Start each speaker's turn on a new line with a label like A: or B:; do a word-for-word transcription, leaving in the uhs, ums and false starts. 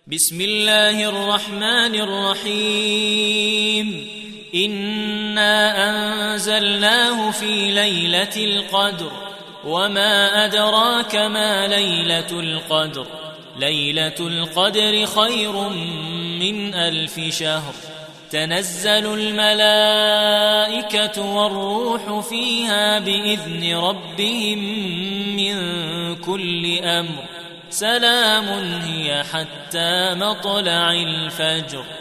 A: بسم الله الرحمن الرحيم إنا أنزلناه في ليلة القدر وما أدراك ما ليلة القدر ليلة القدر خير من ألف شهر تنزل الملائكة والروح فيها بإذن ربهم من كل أمر سلام هي حتى مطلع الفجر.